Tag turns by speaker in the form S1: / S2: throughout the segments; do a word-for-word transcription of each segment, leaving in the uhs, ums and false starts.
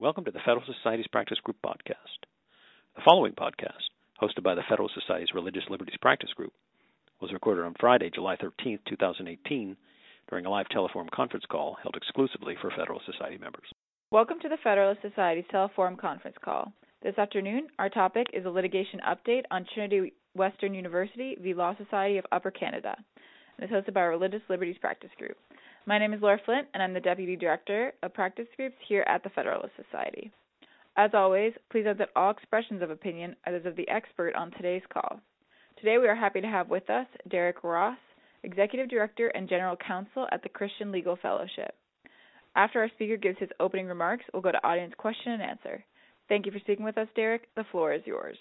S1: Welcome to the Federalist Society's Practice Group podcast. The following podcast, hosted by the Federalist Society's Religious Liberties Practice Group, was recorded on Friday, July thirteenth, twenty eighteen, during a live teleforum conference call held exclusively for Federalist Society members.
S2: Welcome to the Federalist Society's teleforum conference call. This afternoon, our topic is a litigation update on Trinity Western University v. Law Society of Upper Canada, and is hosted by our Religious Liberties Practice Group. My name is Laura Flint, and I'm the Deputy Director of Practice Groups here at the Federalist Society. As always, please note that all expressions of opinion are those of the expert on today's call. Today we are happy to have with us Derek Ross, Executive Director and General Counsel at the Christian Legal Fellowship. After our speaker gives his opening remarks, we'll go to audience question and answer. Thank you for speaking with us, Derek. The floor is yours.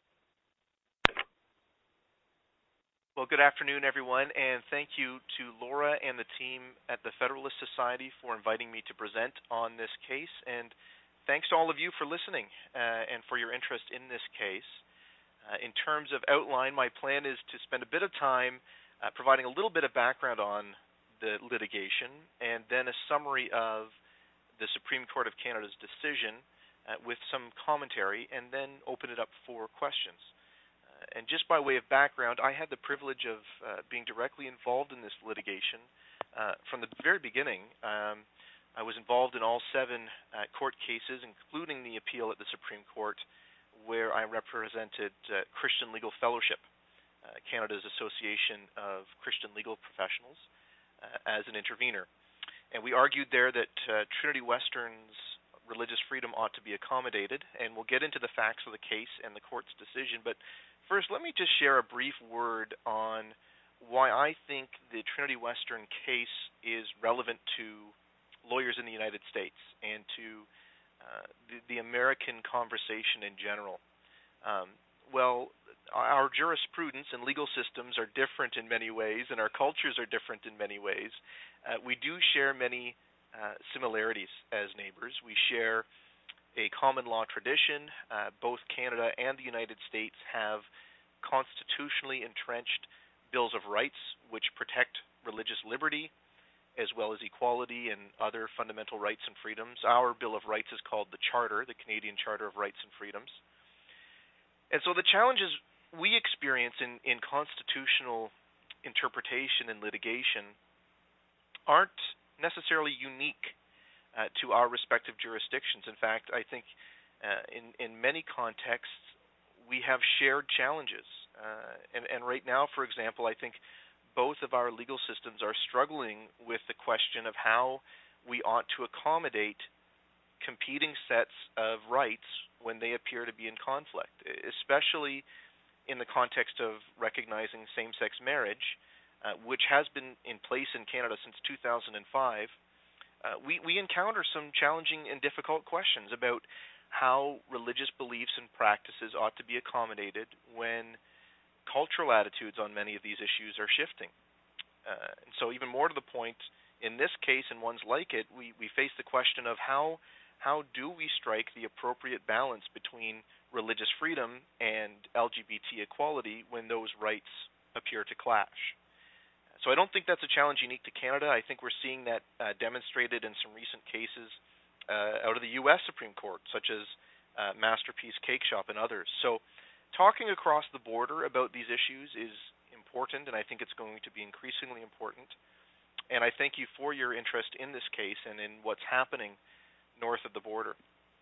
S3: Well, good afternoon, everyone, and thank you to Laura and the team at the Federalist Society for inviting me to present on this case, and thanks to all of you for listening uh, and for your interest in this case. Uh, in terms of outline, my plan is to spend a bit of time uh, providing a little bit of background on the litigation, and then a summary of the Supreme Court of Canada's decision uh, with some commentary, and then open it up for questions. And just by way of background, I had the privilege of uh, being directly involved in this litigation uh, from the very beginning. Um, I was involved in all seven uh, court cases, including the appeal at the Supreme Court, where I represented uh, Christian Legal Fellowship, uh, Canada's Association of Christian Legal Professionals, uh, as an intervener. And we argued there that uh, Trinity Western's religious freedom ought to be accommodated, and we'll get into the facts of the case and the court's decision. But first, let me just share a brief word on why I think the Trinity Western case is relevant to lawyers in the United States and to uh, the, the American conversation in general. Um, well, our jurisprudence and legal systems are different in many ways, and our cultures are different in many ways. Uh, we do share many uh, similarities as neighbors. We share a common law tradition. Uh, both Canada and the United States have constitutionally entrenched bills of rights which protect religious liberty as well as equality and other fundamental rights and freedoms. Our Bill of Rights is called the Charter, the Canadian Charter of Rights and Freedoms. And so the challenges we experience in, in constitutional interpretation and litigation aren't necessarily unique uh, to our respective jurisdictions. In fact, I think uh, in, in many contexts we have shared challenges. Uh, and, and right now, for example, I think both of our legal systems are struggling with the question of how we ought to accommodate competing sets of rights when they appear to be in conflict, especially in the context of recognizing same-sex marriage, uh, which has been in place in Canada since two thousand five. Uh, we, we encounter some challenging and difficult questions about how religious beliefs and practices ought to be accommodated when cultural attitudes on many of these issues are shifting. Uh, and so even more to the point, in this case and ones like it, we, we face the question of how how do we strike the appropriate balance between religious freedom and L G B T equality when those rights appear to clash. So I don't think that's a challenge unique to Canada. I think we're seeing that uh, demonstrated in some recent cases uh, out of the U S Supreme Court, such as uh, Masterpiece Cake Shop and others. So talking across the border about these issues is important, and I think it's going to be increasingly important. And I thank you for your interest in this case and in what's happening north of the border.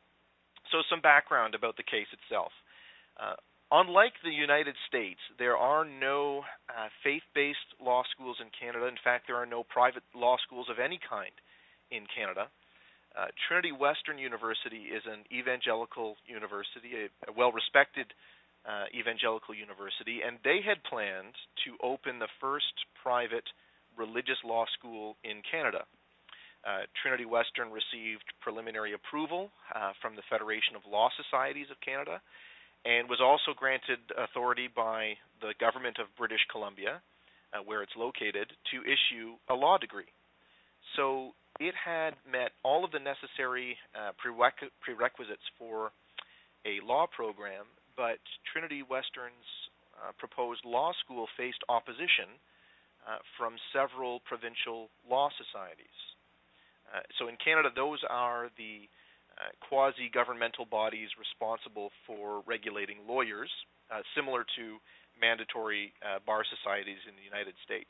S3: So some background about the case itself. Uh, unlike the United States, there are no uh, faith-based law schools in Canada. In fact, there are no private law schools of any kind in Canada. Uh, Trinity Western University is an evangelical university, a, a well-respected uh, evangelical university, and they had planned to open the first private religious law school in Canada. Uh, Trinity Western received preliminary approval uh, from the Federation of Law Societies of Canada and was also granted authority by the government of British Columbia, uh, where it's located, to issue a law degree. So it had met all of the necessary uh, prereq- prerequisites for a law program, but Trinity Western's uh, proposed law school faced opposition uh, from several provincial law societies. Uh, so in Canada, those are the uh, quasi-governmental bodies responsible for regulating lawyers, uh, similar to mandatory uh, bar societies in the United States.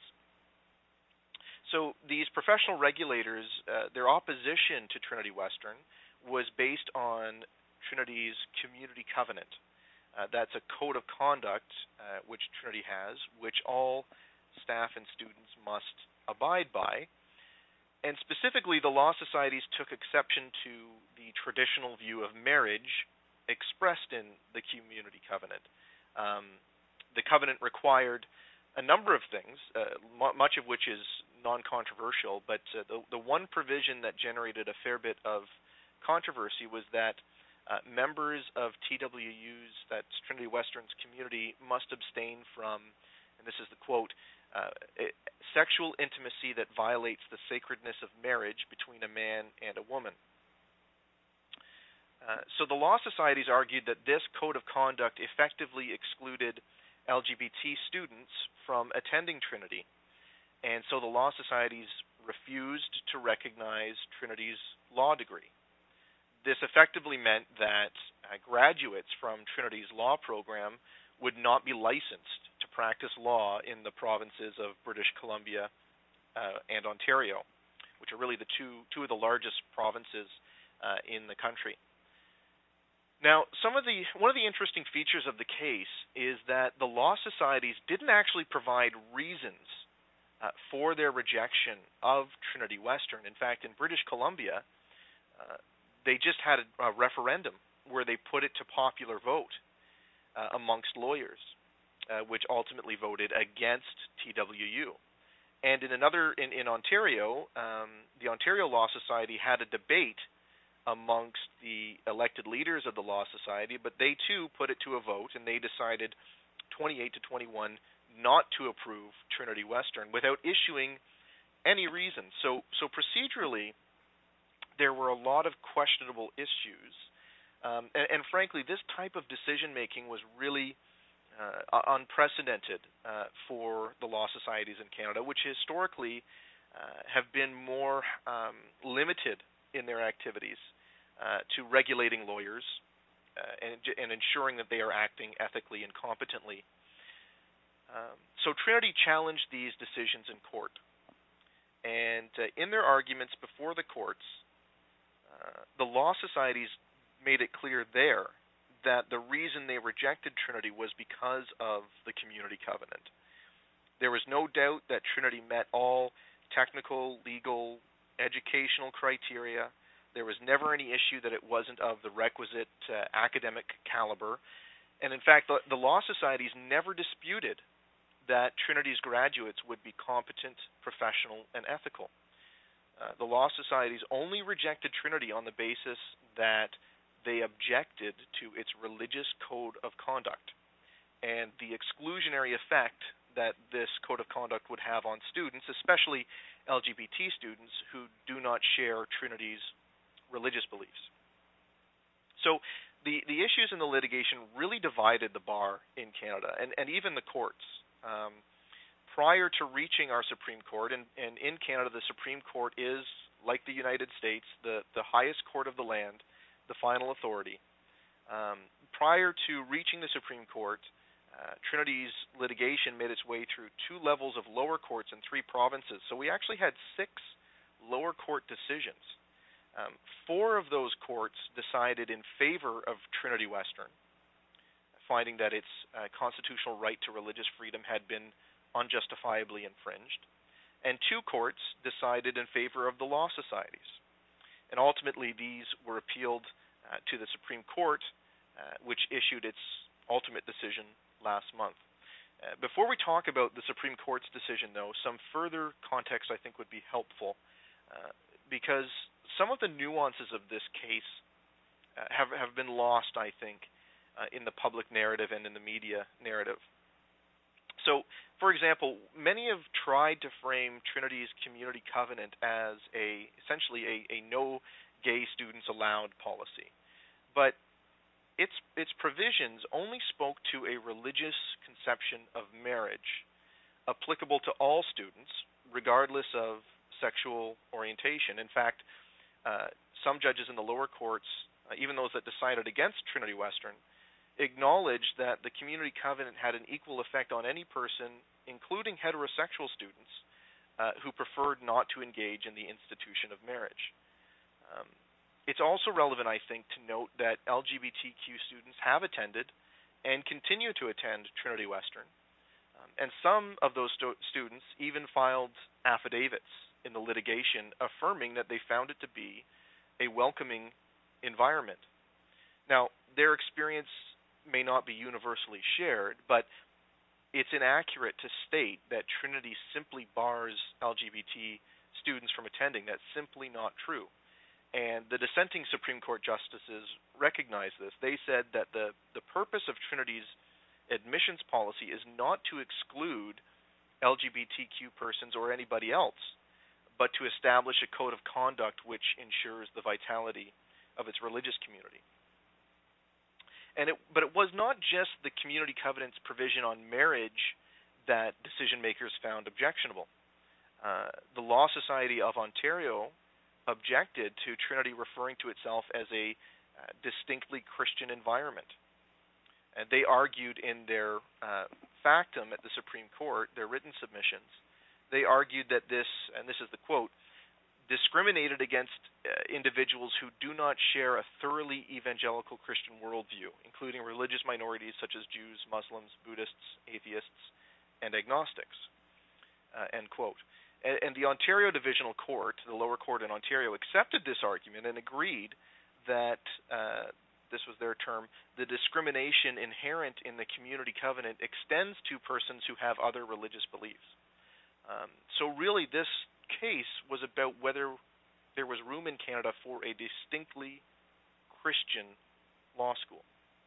S3: So these professional regulators, uh, their opposition to Trinity Western was based on Trinity's community covenant. Uh, that's a code of conduct uh, which Trinity has, which all staff and students must abide by. And specifically, the law societies took exception to the traditional view of marriage expressed in the community covenant. Um, the covenant required a number of things, uh, m- much of which is non-controversial, but uh, the, the one provision that generated a fair bit of controversy was that uh, members of T W U's, that's Trinity Western's community, must abstain from, and this is the quote, Uh, it, sexual intimacy that violates the sacredness of marriage between a man and a woman. Uh, so the law societies argued that this code of conduct effectively excluded L G B T students from attending Trinity, and so the law societies refused to recognize Trinity's law degree. This effectively meant that uh, graduates from Trinity's law program would not be licensed to practice law in the provinces of British Columbia uh, and Ontario, which are really the two two of the largest provinces uh, in the country. Now, some of the one of the interesting features of the case is that the law societies didn't actually provide reasons uh, for their rejection of Trinity Western. In fact, in British Columbia, uh, they just had a, a referendum where they put it to popular vote Uh, amongst lawyers, uh, which ultimately voted against T W U. And in another, in, in Ontario, um, the Ontario Law Society had a debate amongst the elected leaders of the Law Society, but they too put it to a vote, and they decided twenty-eight to twenty-one not to approve Trinity Western without issuing any reason. So, so procedurally, there were a lot of questionable issues. Um, and, and frankly, this type of decision-making was really uh, unprecedented uh, for the law societies in Canada, which historically uh, have been more um, limited in their activities uh, to regulating lawyers uh, and, and ensuring that they are acting ethically and competently. Um, so Trinity challenged these decisions in court. And uh, in their arguments before the courts, uh, the law societies made it clear there that the reason they rejected Trinity was because of the community covenant. There was no doubt that Trinity met all technical, legal, educational criteria. There was never any issue that it wasn't of the requisite uh, academic caliber. And in fact, the, the law societies never disputed that Trinity's graduates would be competent, professional, and ethical. Uh, the law societies only rejected Trinity on the basis that they objected to its religious code of conduct and the exclusionary effect that this code of conduct would have on students, especially L G B T students who do not share Trinity's religious beliefs. So the, the issues in the litigation really divided the bar in Canada and, and even the courts. Um, prior to reaching our Supreme Court, and, and in Canada the Supreme Court is, like the United States, the, the highest court of the land, the final authority. Um, prior to reaching the Supreme Court, uh, Trinity's litigation made its way through two levels of lower courts in three provinces. So we actually had six lower court decisions. Um, four of those courts decided in favor of Trinity Western, finding that its uh, constitutional right to religious freedom had been unjustifiably infringed. And two courts decided in favor of the law societies. And ultimately, these were appealed uh, to the Supreme Court, uh, which issued its ultimate decision last month. Uh, before we talk about the Supreme Court's decision, though, some further context I think would be helpful, uh, because some of the nuances of this case uh, have, have been lost, I think, uh, in the public narrative and in the media narrative. So, for example, many have tried to frame Trinity's community covenant as a essentially a, a no gay students allowed policy. But its its provisions only spoke to a religious conception of marriage applicable to all students, regardless of sexual orientation. In fact, uh, some judges in the lower courts, uh, even those that decided against Trinity Western, acknowledged that the community covenant had an equal effect on any person, including heterosexual students, uh, who preferred not to engage in the institution of marriage. Um, it's also relevant, I think, to note that L G B T Q students have attended and continue to attend Trinity Western, um, and some of those stu- students even filed affidavits in the litigation affirming that they found it to be a welcoming environment. Now, their experience may not be universally shared, but it's inaccurate to state that Trinity simply bars L G B T students from attending. That's simply not true. And the dissenting Supreme Court justices recognized this. They said that the, the purpose of Trinity's admissions policy is not to exclude L G B T Q persons or anybody else, but to establish a code of conduct which ensures the vitality of its religious community. And it, but it was not just the community covenant's provision on marriage that decision makers found objectionable. Uh, the Law Society of Ontario objected to Trinity referring to itself as a uh, distinctly Christian environment. And they argued in their uh, factum at the Supreme Court, their written submissions, they argued that this, and this is the quote, discriminated against uh, individuals who do not share a thoroughly evangelical Christian worldview, including religious minorities such as Jews, Muslims, Buddhists, atheists, and agnostics, uh, end quote. And, and the Ontario Divisional Court, the lower court in Ontario, accepted this argument and agreed that, uh, this was their term, the discrimination inherent in the community covenant extends to persons who have other religious beliefs. Um, so really this case was about whether there was room in Canada for a distinctly Christian law school.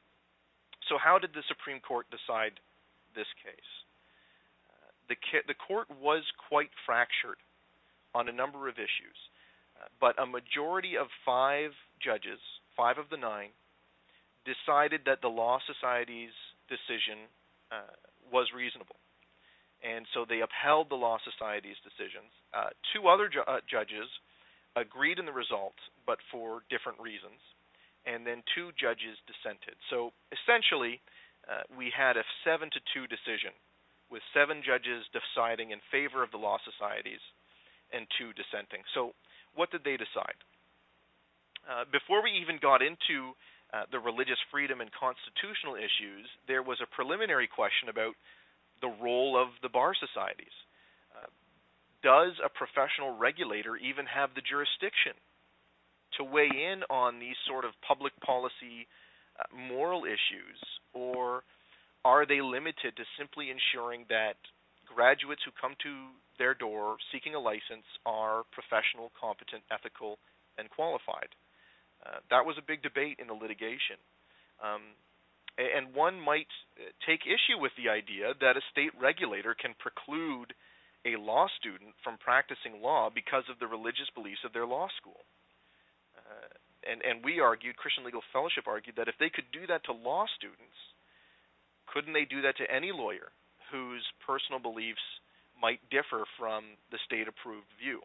S3: So how did the Supreme Court decide this case? Uh, the, ca- the court was quite fractured on a number of issues, uh, but a majority of five judges, five of the nine, decided that the Law Society's decision uh, was reasonable. And so they upheld the Law Society's decisions. Uh, two other ju- uh, judges agreed in the result, but for different reasons. And then two judges dissented. So essentially, uh, we had a seven to two decision, with seven judges deciding in favor of the Law Societies and two dissenting. So what did they decide? Uh, before we even got into uh, the religious freedom and constitutional issues, there was a preliminary question about the role of the bar societies. Uh, does a professional regulator even have the jurisdiction to weigh in on these sort of public policy uh, moral issues, or are they limited to simply ensuring that graduates who come to their door seeking a license are professional, competent, ethical, and qualified? Uh, that was a big debate in the litigation. Um, And one might take issue with the idea that a state regulator can preclude a law student from practicing law because of the religious beliefs of their law school. Uh, and, and we argued, Christian Legal Fellowship argued, that if they could do that to law students, couldn't they do that to any lawyer whose personal beliefs might differ from the state-approved view?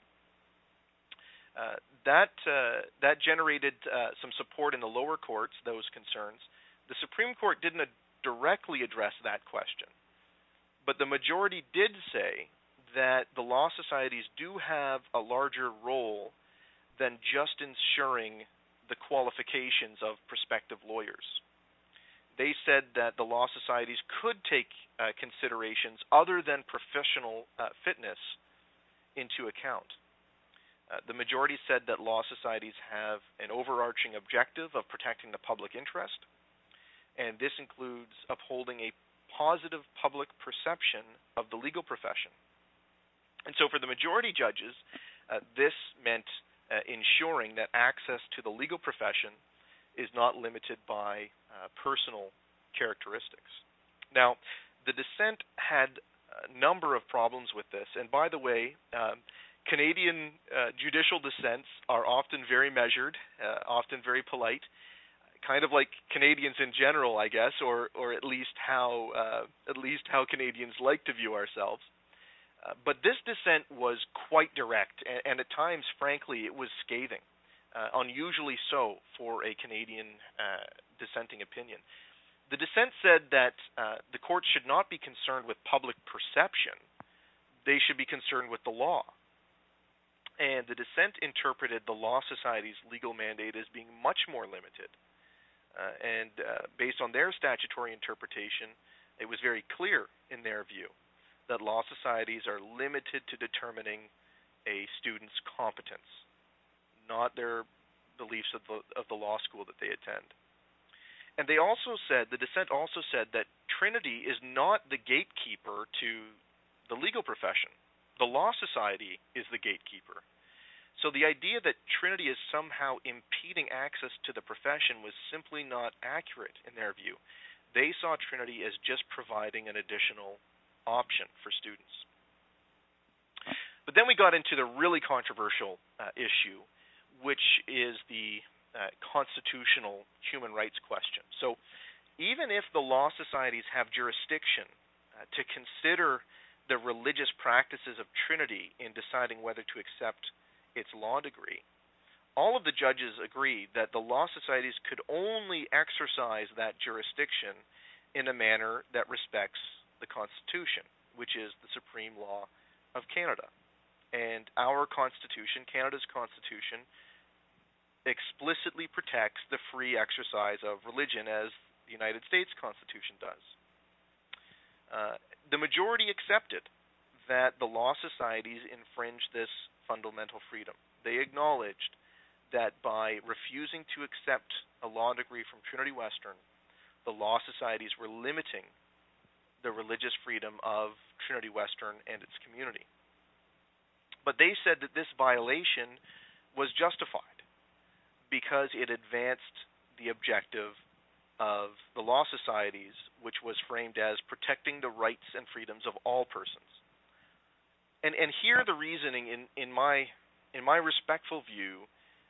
S3: Uh, that, uh, that generated uh, some support in the lower courts, those concerns. The Supreme Court didn't directly address that question, but the majority did say that the law societies do have a larger role than just ensuring the qualifications of prospective lawyers. They said that the law societies could take uh, considerations other than professional uh, fitness into account. Uh, the majority said that law societies have an overarching objective of protecting the public interest, and this includes upholding a positive public perception of the legal profession. And so for the majority judges, uh, this meant uh, ensuring that access to the legal profession is not limited by uh, personal characteristics. Now, the dissent had a number of problems with this, and by the way, um, Canadian uh, judicial dissents are often very measured, uh, often very polite, kind of like Canadians in general, I guess, or or at least how uh, at least how Canadians like to view ourselves. Uh, but this dissent was quite direct, and, and at times, frankly, it was scathing. uh, unusually so for a Canadian uh, dissenting opinion. The dissent said that uh, the court should not be concerned with public perception. They should be concerned with the law. And the dissent interpreted the Law Society's legal mandate as being much more limited. Uh, and uh, based on their statutory interpretation, it was very clear in their view that law societies are limited to determining a student's competence, not their beliefs of the, of the law school that they attend. And they also said, the dissent also said that Trinity is not the gatekeeper to the legal profession. The Law Society is the gatekeeper. So the idea that Trinity is somehow impeding access to the profession was simply not accurate in their view. They saw Trinity as just providing an additional option for students. But then we got into the really controversial uh, issue, which is the uh, constitutional human rights question. So even if the law societies have jurisdiction uh, to consider the religious practices of Trinity in deciding whether to accept its law degree, all of the judges agreed that the law societies could only exercise that jurisdiction in a manner that respects the Constitution, which is the supreme law of Canada. And our Constitution, Canada's Constitution, explicitly protects the free exercise of religion as the United States Constitution does. Uh, the majority accepted that the law societies infringed this fundamental freedom. They acknowledged that by refusing to accept a law degree from Trinity Western, the law societies were limiting the religious freedom of Trinity Western and its community. But they said that this violation was justified because it advanced the objective of the law societies, which was framed as protecting the rights and freedoms of all persons. And and here the reasoning, in, in my in my respectful view,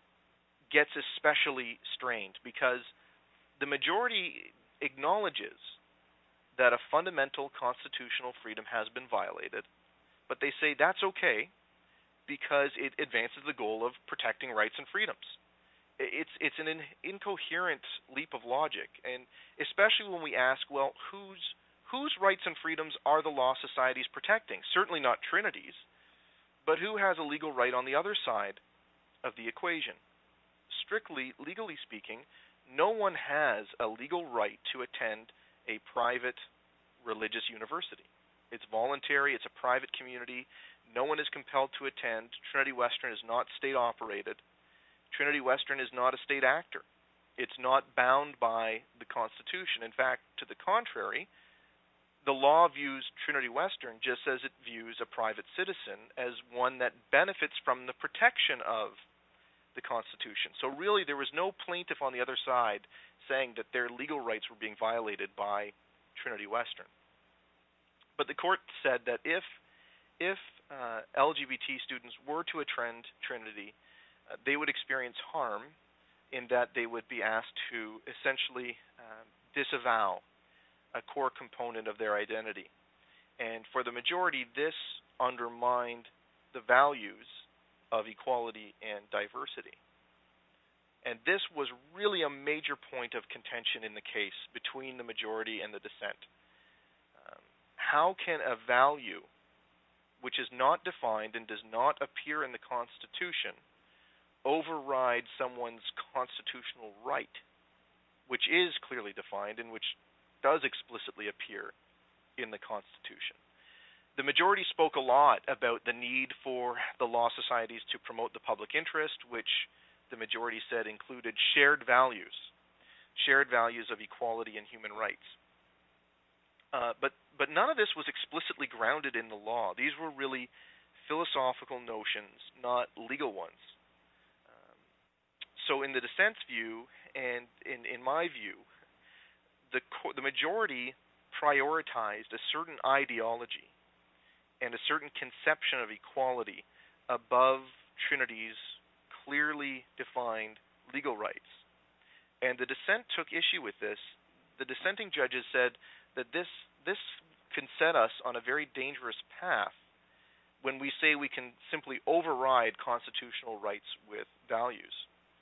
S3: gets especially strained because the majority acknowledges that a fundamental constitutional freedom has been violated, but they say that's okay because it advances the goal of protecting rights and freedoms. It's it's an in, incoherent leap of logic, and especially when we ask, well, whose whose rights and freedoms are the law societies protecting? Certainly not Trinity's, but who has a legal right on the other side of the equation? Strictly, legally speaking, no one has a legal right to attend a private religious university. It's voluntary, it's a private community, no one is compelled to attend. Trinity Western is not state-operated. Trinity Western is not a state actor. It's not bound by the Constitution. In fact, to the contrary, the law views Trinity Western just as it views a private citizen, as one that benefits from the protection of the Constitution. So really there was no plaintiff on the other side saying that their legal rights were being violated by Trinity Western. But the court said that if if uh, L G B T students were to attend Trinity, uh, they would experience harm in that they would be asked to essentially uh, disavow a core component of their identity. And for the majority, this undermined the values of equality and diversity. And this was really a major point of contention in the case between the majority and the dissent. Um, how can a value which is not defined and does not appear in the Constitution override someone's constitutional right, which is clearly defined and which does explicitly appear in the Constitution? The majority spoke a lot about the need for the law societies to promote the public interest, which the majority said included shared values, shared values of equality and human rights. Uh, but but none of this was explicitly grounded in the law. These were really philosophical notions, not legal ones. Um, so in the dissent's view, and in, in my view, the co- the majority prioritized a certain ideology and a certain conception of equality above Trinity's clearly defined legal rights. And the dissent took issue with this. The dissenting judges said that this this can set us on a very dangerous path when we say we can simply override constitutional rights with values.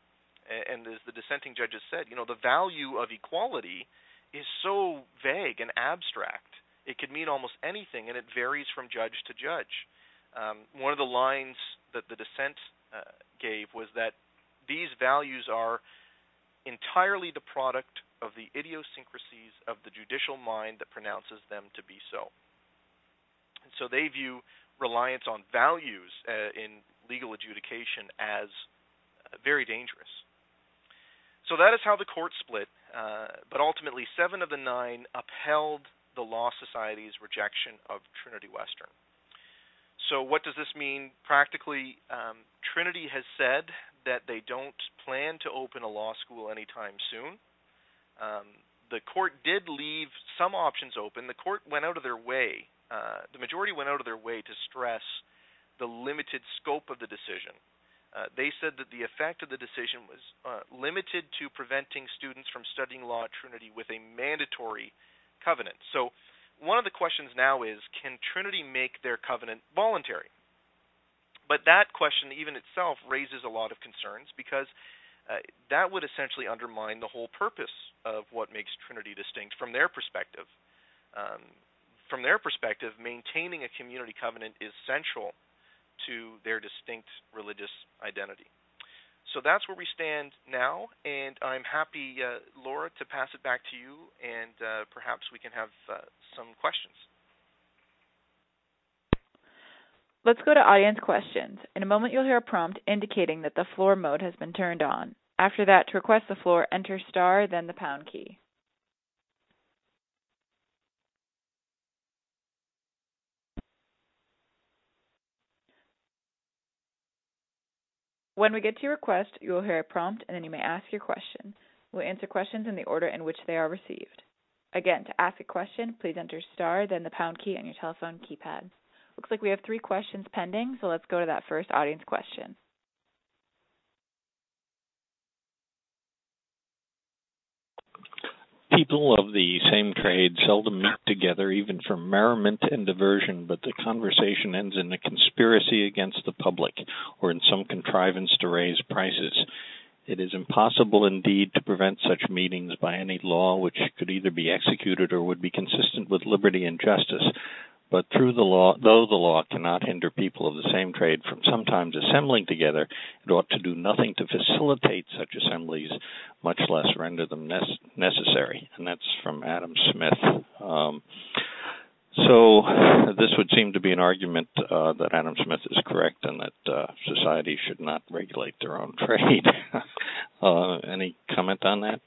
S3: And as the dissenting judges said, you know, the value of equality is so vague and abstract. It could mean almost anything, and it varies from judge to judge. Um, one of the lines that the dissent uh, gave was that these values are entirely the product of the idiosyncrasies of the judicial mind that pronounces them to be so. And so they view reliance on values uh, in legal adjudication as uh, very dangerous. So that is how the court split, uh, but ultimately seven of the nine upheld the Law Society's rejection of Trinity Western. So what does this mean practically? Um, Trinity has said that they don't plan to open a law school anytime soon. Um, the court did leave some options open. The court went out of their way, uh, the majority went out of their way to stress the limited scope of the decision. Uh, they said that the effect of the decision was uh, limited to preventing students from studying law at Trinity with a mandatory covenant. So one of the questions now is, can Trinity make their covenant voluntary? But that question even itself raises a lot of concerns, because uh, that would essentially undermine the whole purpose of what makes Trinity distinct from their perspective. Um, from their perspective, maintaining a community covenant is central to their distinct religious identity. So that's where we stand now, and I'm happy, uh, Laura, to pass it back to you, and uh, perhaps we can have uh, some questions.
S2: Let's go to audience questions. In a moment, you'll hear a prompt indicating that the floor mode has been turned on. After that, to request the floor, enter star, then the pound key. When we get to your request, you will hear a prompt, and then you may ask your question. We'll answer questions in the order in which they are received. Again, to ask a question, please enter star, then the pound key on your telephone keypad. Looks like we have three questions pending, so let's go to that first audience question.
S4: People of the same trade seldom meet together, even for merriment and diversion, but the conversation ends in a conspiracy against the public, or in some contrivance to raise prices. It is impossible indeed to prevent such meetings by any law which could either be executed or would be consistent with liberty and justice. But through the law, though the law cannot hinder people of the same trade from sometimes assembling together, it ought to do nothing to facilitate such assemblies, much less render them ne- necessary. And that's from Adam Smith. Um, so this would seem to be an argument uh, that Adam Smith is correct and that uh, society should not regulate their own trade. uh, any comment on that?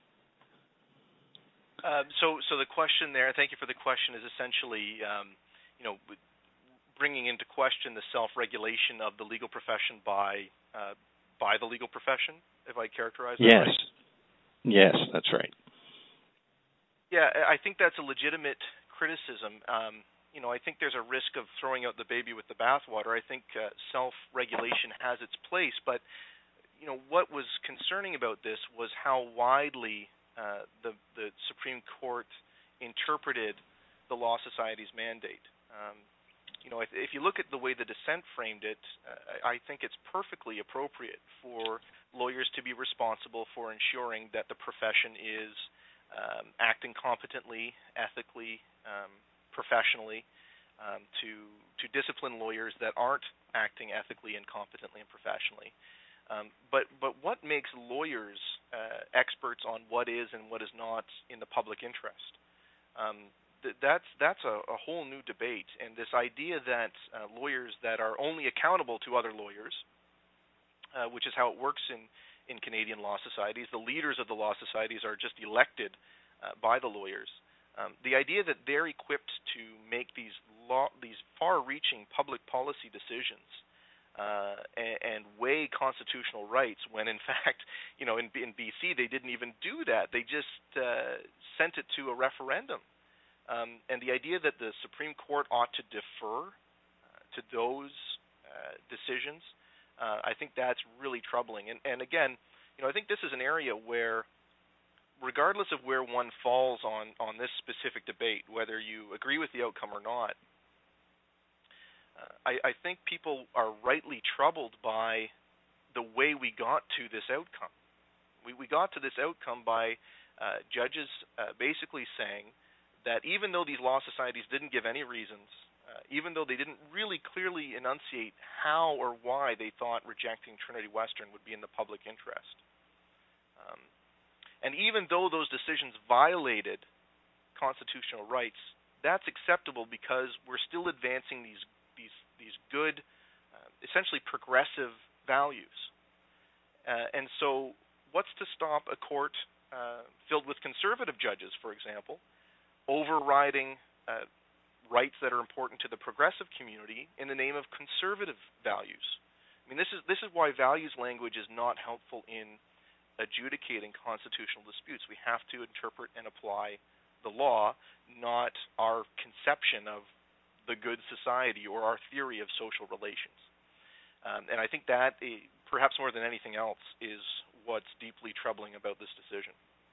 S3: Uh, so, so the question there, thank you for the question, is essentially, um, you know, bringing into question the self-regulation of the legal profession by uh, by the legal profession, if I characterize that
S4: yes.
S3: right?
S4: Yes, that's right.
S3: Yeah, I think that's a legitimate criticism. Um, you know, I think there's a risk of throwing out the baby with the bathwater. I think uh, self-regulation has its place, but, you know, what was concerning about this was how widely Uh, the, the Supreme Court interpreted the Law Society's mandate. Um, you know, if, if you look at the way the dissent framed it, uh, I think it's perfectly appropriate for lawyers to be responsible for ensuring that the profession is um, acting competently, ethically, um, professionally, um, to to discipline lawyers that aren't acting ethically and competently and professionally. Um, but but what makes lawyers uh, experts on what is and what is not in the public interest? Um, th- that's that's a, a whole new debate. And this idea that uh, lawyers that are only accountable to other lawyers, uh, which is how it works in, in Canadian law societies, the leaders of the law societies are just elected uh, by the lawyers. Um, the idea that they're equipped to make these law these far-reaching public policy decisions Uh, and, and weigh constitutional rights when, in fact, you know, in, in B C they didn't even do that. They just uh, sent it to a referendum. Um, and the idea that the Supreme Court ought to defer uh, to those uh, decisions, uh, I think that's really troubling. And, and again, you know, I think this is an area where, regardless of where one falls on, on this specific debate, whether you agree with the outcome or not, Uh, I, I think people are rightly troubled by the way we got to this outcome. We, we got to this outcome by uh, judges uh, basically saying that even though these law societies didn't give any reasons, uh, even though they didn't really clearly enunciate how or why they thought rejecting Trinity Western would be in the public interest, um, and even though those decisions violated constitutional rights, that's acceptable because we're still advancing these these these good, uh, essentially progressive values. Uh, and so what's to stop a court uh, filled with conservative judges, for example, overriding uh, rights that are important to the progressive community in the name of conservative values? I mean, this is this is why values language is not helpful in adjudicating constitutional disputes. We have to interpret and apply the law, not our conception of the good society or our theory of social relations. Um, and I think that, perhaps more than anything else, is what's deeply troubling about this decision.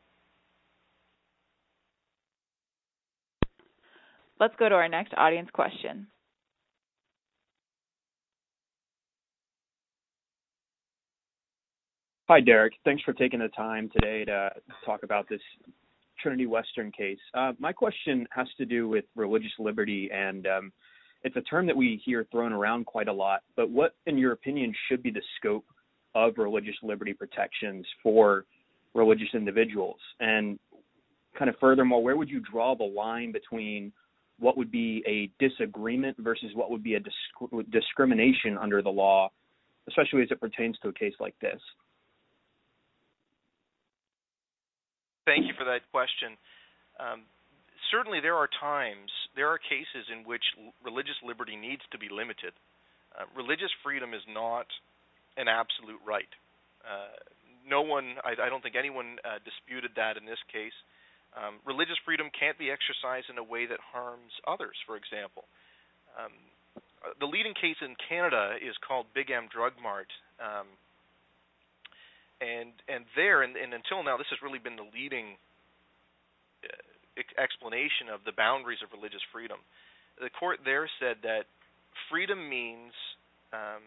S2: Let's go to our next audience question.
S5: Hi, Derek. Thanks for taking the time today to talk about this Trinity Western case. Uh, my question has to do with religious liberty, and um, it's a term that we hear thrown around quite a lot. But what, in your opinion, should be the scope of religious liberty protections for religious individuals? And kind of furthermore, where would you draw the line between what would be a disagreement versus what would be a disc- discrimination under the law, especially as it pertains to a case like this?
S3: Thank you for that question. Um, certainly there are times, there are cases in which l- religious liberty needs to be limited. Uh, religious freedom is not an absolute right. Uh, no one, I, I don't think anyone uh, disputed that in this case. Um, religious freedom can't be exercised in a way that harms others, for example. Um, the leading case in Canada is called Big M Drug Mart. Um, and and there, and, and until now, this has really been the leading uh, explanation of the boundaries of religious freedom. The court there said that freedom means um,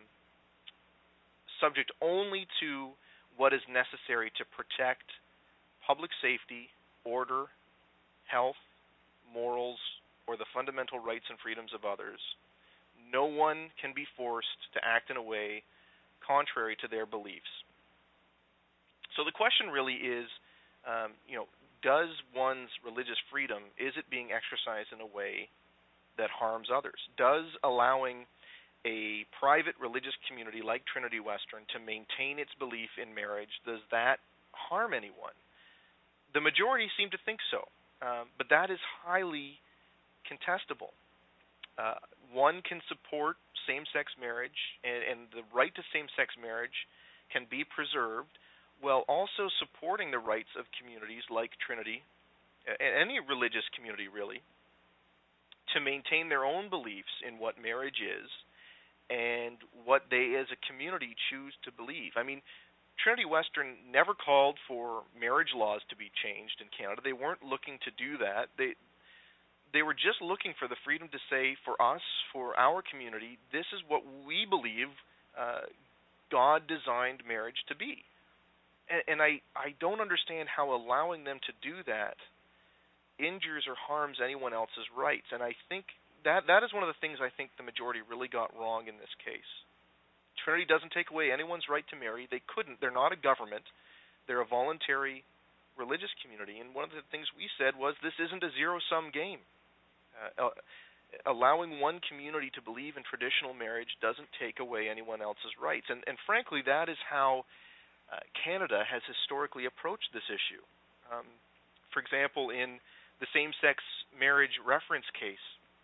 S3: subject only to what is necessary to protect public safety, order, health, morals, or the fundamental rights and freedoms of others. No one can be forced to act in a way contrary to their beliefs. So the question really is, um, you know, does one's religious freedom, is it being exercised in a way that harms others? Does allowing a private religious community like Trinity Western to maintain its belief in marriage, does that harm anyone? The majority seem to think so, um, but that is highly contestable. Uh, one can support same-sex marriage, and, and the right to same-sex marriage can be preserved while also supporting the rights of communities like Trinity, and any religious community really, to maintain their own beliefs in what marriage is and what they as a community choose to believe. I mean, Trinity Western never called for marriage laws to be changed in Canada. They weren't looking to do that. They they were just looking for the freedom to say, for us, for our community, this is what we believe uh, God designed marriage to be. And, and I, I don't understand how allowing them to do that injures or harms anyone else's rights. And I think that that is one of the things I think the majority really got wrong in this case. Trinity doesn't take away anyone's right to marry. They couldn't. They're not a government. They're a voluntary religious community. And one of the things we said was this isn't a zero-sum game. Uh, allowing one community to believe in traditional marriage doesn't take away anyone else's rights. And, and frankly, that is how uh, Canada has historically approached this issue. Um, for example, in the same-sex marriage reference case,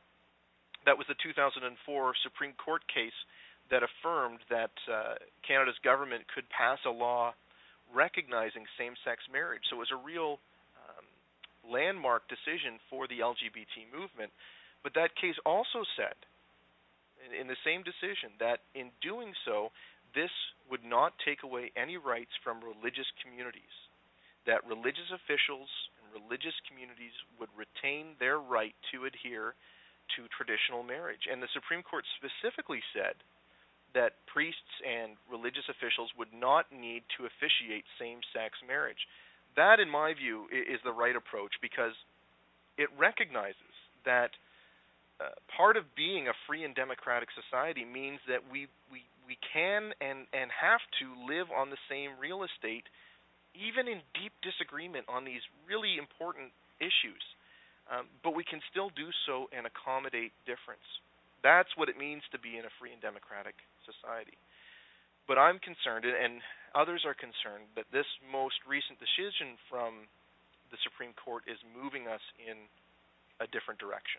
S3: that was the two thousand four Supreme Court case that affirmed that uh, Canada's government could pass a law recognizing same-sex marriage. So it was a real um, landmark decision for the L G B T movement. But that case also said, in, in the same decision, that in doing so, this would not take away any rights from religious communities, that religious officials and religious communities would retain their right to adhere to traditional marriage. And the Supreme Court specifically said that priests and religious officials would not need to officiate same-sex marriage. That, in my view, is the right approach, because it recognizes that uh, part of being a free and democratic society means that we we, we can and, and have to live on the same real estate, even in deep disagreement on these really important issues. Um, but we can still do so and accommodate difference. That's what it means to be in a free and democratic society. But I'm concerned, and others are concerned, that this most recent decision from the Supreme Court is moving us in a different direction.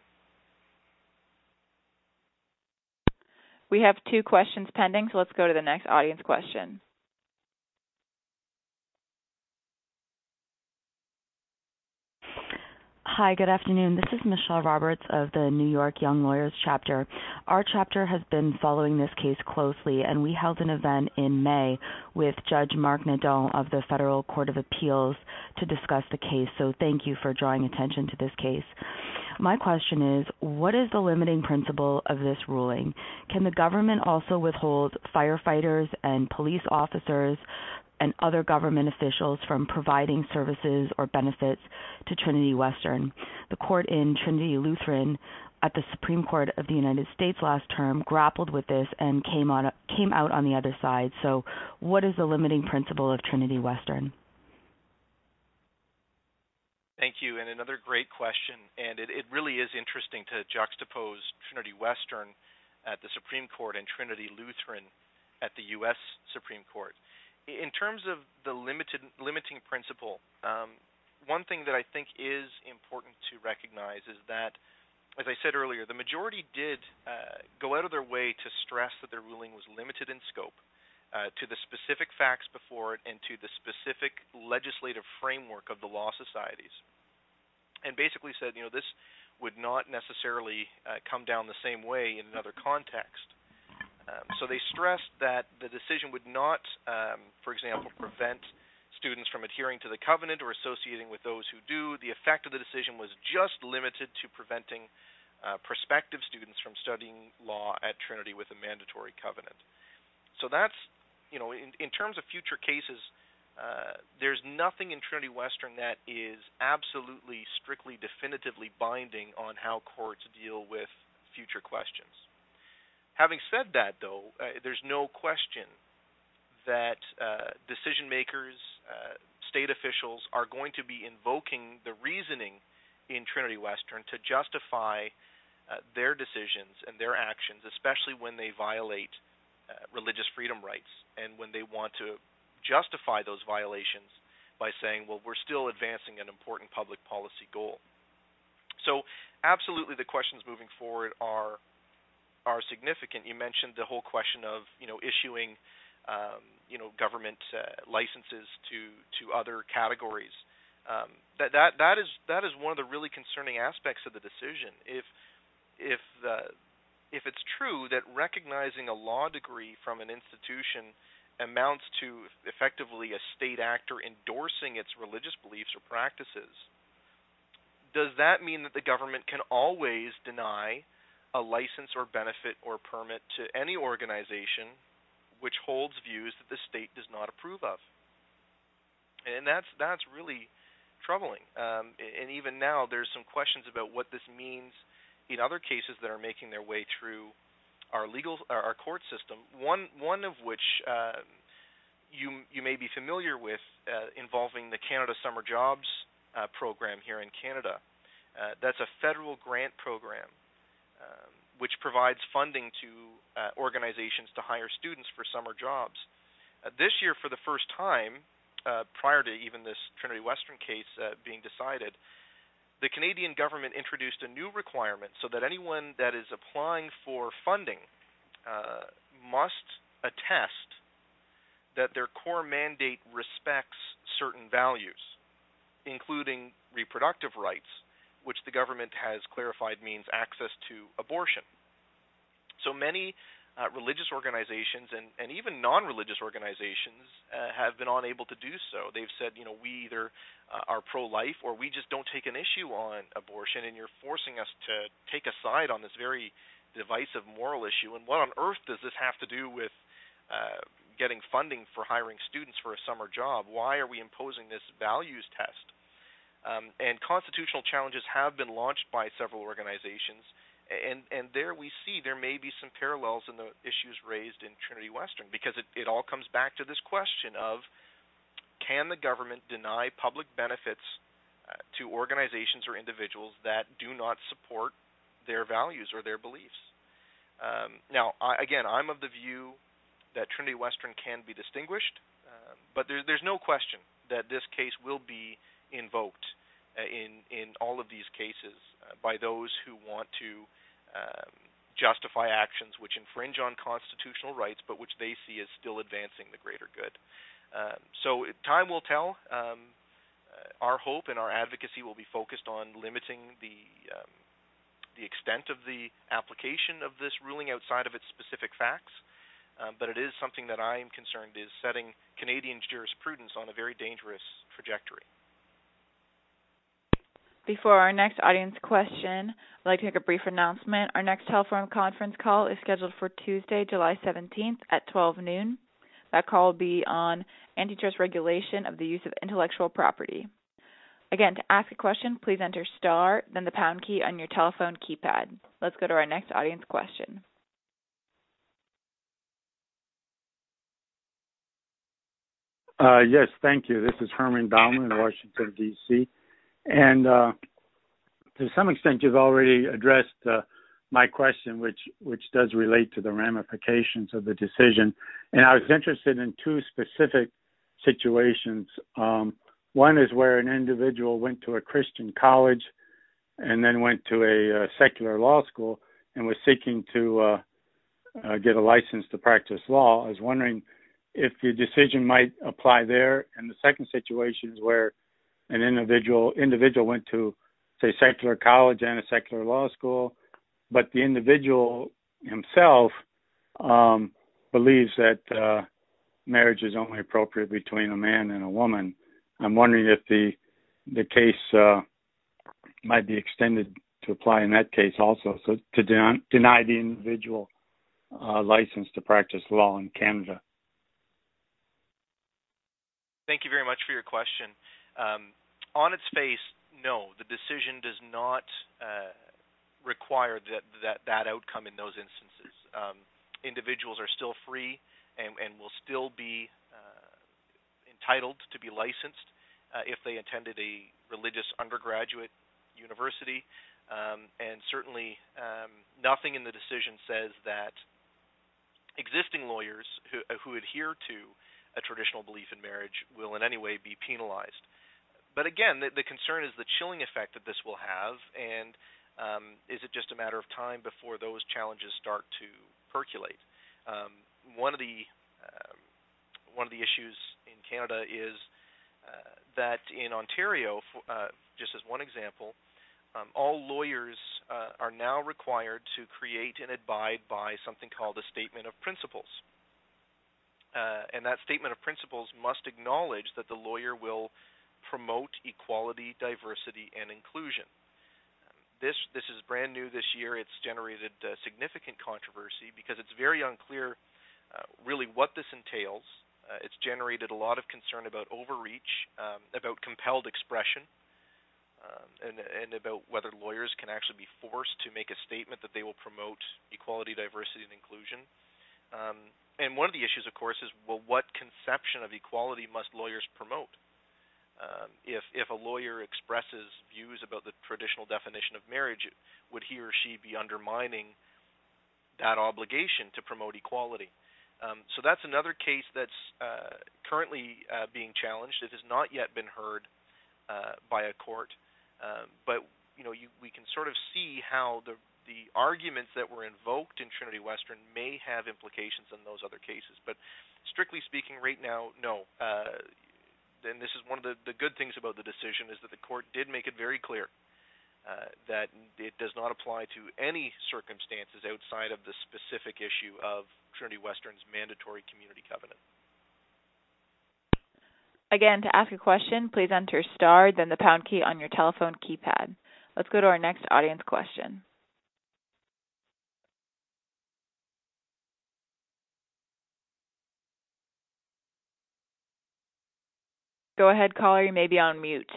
S2: We have two questions pending, so let's go to the next audience question.
S6: Hi, good afternoon. This is Michelle Roberts of the New York Young Lawyers chapter. Our chapter has been following this case closely, and we held an event in May with Judge Marc Nadon of the Federal Court of Appeals to discuss the case, so thank you for drawing attention to this case. My question is, what is the limiting principle of this ruling? Can the government also withhold firefighters and police officers and other government officials from providing services or benefits to Trinity Western? The court in Trinity Lutheran at the Supreme Court of the United States last term grappled with this and came on came out on the other side. So what is the limiting principle of Trinity Western?
S3: Thank you, and another great question. And it, it really is interesting to juxtapose Trinity Western at the Supreme Court and Trinity Lutheran at the U S Supreme Court. In terms of the limited limiting principle, um, one thing that I think is important to recognize is that, as I said earlier, the majority did uh, go out of their way to stress that their ruling was limited in scope uh, to the specific facts before it and to the specific legislative framework of the law societies, and basically said, you know, this would not necessarily uh, come down the same way in another context. Um, so they stressed that the decision would not, um, for example, prevent students from adhering to the covenant or associating with those who do. The effect of the decision was just limited to preventing uh, prospective students from studying law at Trinity with a mandatory covenant. So that's, you know, in, in terms of future cases, uh, there's nothing in Trinity Western that is absolutely, strictly, definitively binding on how courts deal with future questions. Having said that, though, uh, there's no question that uh, decision makers, uh, state officials are going to be invoking the reasoning in Trinity Western to justify uh, their decisions and their actions, especially when they violate uh, religious freedom rights and when they want to justify those violations by saying, well, we're still advancing an important public policy goal. So absolutely the questions moving forward are are significant. You mentioned the whole question of, you know, issuing, um, you know, government uh, licenses to, to other categories. Um, that that that is that is one of the really concerning aspects of the decision. If if uh, if it's true that recognizing a law degree from an institution amounts to effectively a state actor endorsing its religious beliefs or practices, does that mean that the government can always deny a license or benefit or permit to any organization which holds views that the state does not approve of? And that's that's really troubling. Um, and even now, there's some questions about what this means in other cases that are making their way through our legal, our court system. One one of which uh, you you may be familiar with, uh, involving the Canada Summer Jobs uh, program here in Canada. Uh, that's a federal grant program, Um, which provides funding to uh, organizations to hire students for summer jobs. Uh, this year, for the first time, uh, prior to even this Trinity Western case uh, being decided, the Canadian government introduced a new requirement so that anyone that is applying for funding uh, must attest that their core mandate respects certain values, including reproductive rights, which the government has clarified means access to abortion. So many uh, religious organizations and, and even non-religious organizations uh, have been unable to do so. They've said, you know, we either uh, are pro-life or we just don't take an issue on abortion, and you're forcing us to take a side on this very divisive moral issue. And what on earth does this have to do with uh, getting funding for hiring students for a summer job? Why are we imposing this values test? Um, and constitutional challenges have been launched by several organizations, and, and there we see there may be some parallels in the issues raised in Trinity Western, because it, it all comes back to this question of, can the government deny public benefits uh, to organizations or individuals that do not support their values or their beliefs? Um, now, I, again, I'm of the view that Trinity Western can be distinguished, um, but there, there's no question that this case will be invoked uh, in in all of these cases uh, by those who want to um, justify actions which infringe on constitutional rights, but which they see as still advancing the greater good. Um, so time will tell. Um, uh, our hope and our advocacy will be focused on limiting the um, the extent of the application of this ruling outside of its specific facts. Um, but it is something that I am concerned is setting Canadian jurisprudence on a very dangerous trajectory.
S2: Before our next audience question, I'd like to make a brief announcement. Our next telephone conference call is scheduled for Tuesday, July seventeenth at twelve noon. That call will be on antitrust regulation of the use of intellectual property. Again, to ask a question, please enter star, then the pound key on your telephone keypad. Let's go to our next audience question.
S7: Uh, yes, thank you. This is Herman Bauman in Washington, D C And uh, to some extent, you've already addressed uh, my question, which, which does relate to the ramifications of the decision. And I was interested in two specific situations. Um, one is where an individual went to a Christian college and then went to a, a secular law school and was seeking to uh, uh, get a license to practice law. I was wondering if the decision might apply there. And the second situation is where an individual individual went to, say, secular college and a secular law school, but the individual himself um, believes that uh, marriage is only appropriate between a man and a woman. I'm wondering if the the case uh, might be extended to apply in that case also, so to den- deny the individual uh, license to practice law in Canada.
S3: Thank you very much for your question. Um, on its face, no, the decision does not uh, require that, that that outcome in those instances. Um, individuals are still free and, and will still be uh, entitled to be licensed uh, if they attended a religious undergraduate university. Um, and certainly um, nothing in the decision says that existing lawyers who, who adhere to a traditional belief in marriage will in any way be penalized. But again, the, the concern is the chilling effect that this will have, and um, is it just a matter of time before those challenges start to percolate? Um, one of the um, one of the issues in Canada is uh, that in Ontario, uh, just as one example, um, all lawyers uh, are now required to create and abide by something called a statement of principles. Uh, and that statement of principles must acknowledge that the lawyer will promote equality, diversity, and inclusion. Um, this this is brand new this year. It's generated uh, significant controversy because it's very unclear uh, really what this entails. Uh, it's generated a lot of concern about overreach, um, about compelled expression, um, and, and about whether lawyers can actually be forced to make a statement that they will promote equality, diversity, and inclusion. Um, and one of the issues, of course, is, well, what conception of equality must lawyers promote? Um, if if a lawyer expresses views about the traditional definition of marriage, would he or she be undermining that obligation to promote equality? Um, so that's another case that's uh, currently uh, being challenged. It has not yet been heard uh, by a court, um, but you know you, we can sort of see how the the arguments that were invoked in Trinity Western may have implications in those other cases. But strictly speaking, right now, no. Uh, and this is one of the, the good things about the decision is that the court did make it very clear uh, that it does not apply to any circumstances outside of the specific issue of Trinity Western's mandatory community covenant.
S2: Again, to ask a question, please enter star, then the pound key on your telephone keypad. Let's go to our next audience question. Go ahead, caller. You may be on mute.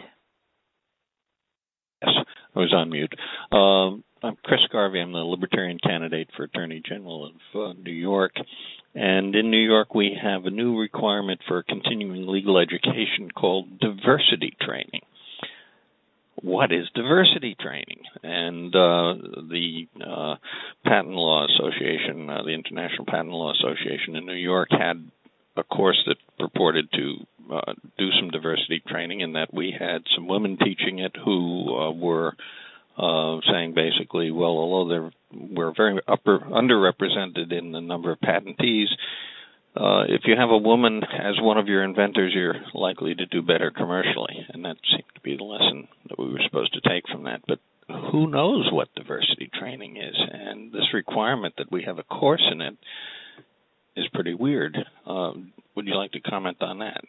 S4: Yes, I was on mute. Um, I'm Chris Garvey. I'm the Libertarian candidate for Attorney General of uh, New York. And in New York, we have a new requirement for continuing legal education called diversity training. What is diversity training? And uh, the uh, Patent Law Association, uh, the International Patent Law Association in New York, had a course that purported to uh, do some diversity training, in that we had some women teaching it who uh, were uh, saying basically, well, although we're very upper, underrepresented in the number of patentees, uh, if you have a woman as one of your inventors, you're likely to do better commercially. And that seemed to be the lesson that we were supposed to take from that. But who knows what diversity training is? And this requirement that we have a course in it is pretty weird. Uh, would you like to comment on that?